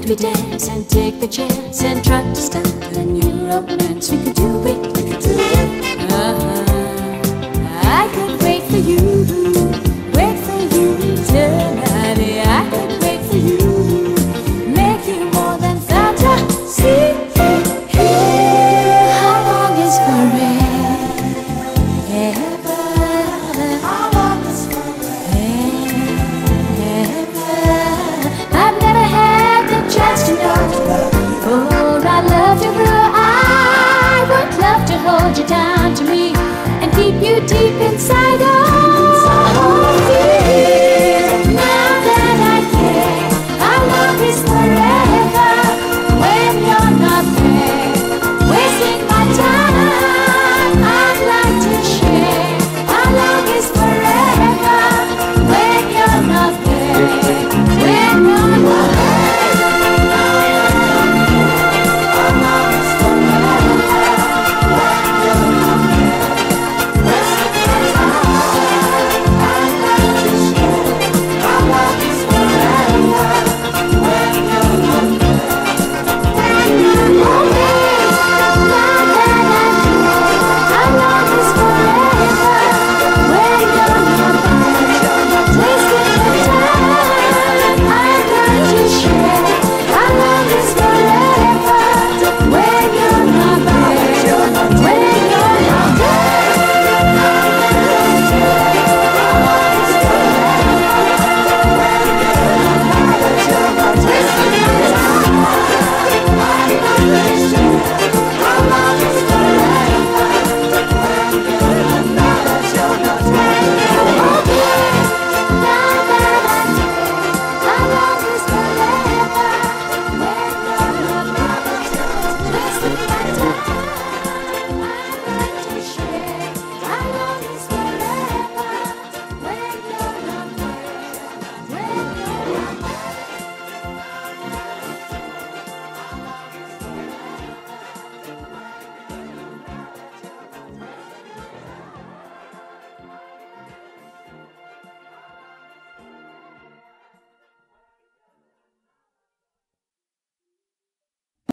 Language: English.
we dance and take the chance and try to start a new romance? We could do it, we could do it. I could wait for you tonight. I could wait for you, make you more than fantasy. How long is forever? How long is forever? I've never had the chance to know. Oh, I love you, girl. I would love to hold you down to me and keep you deep inside. Oh, now that I care, our love is forever. When you're not there, wasting my time, I'd like to share. Our love is forever. When you're not there, when you're not there.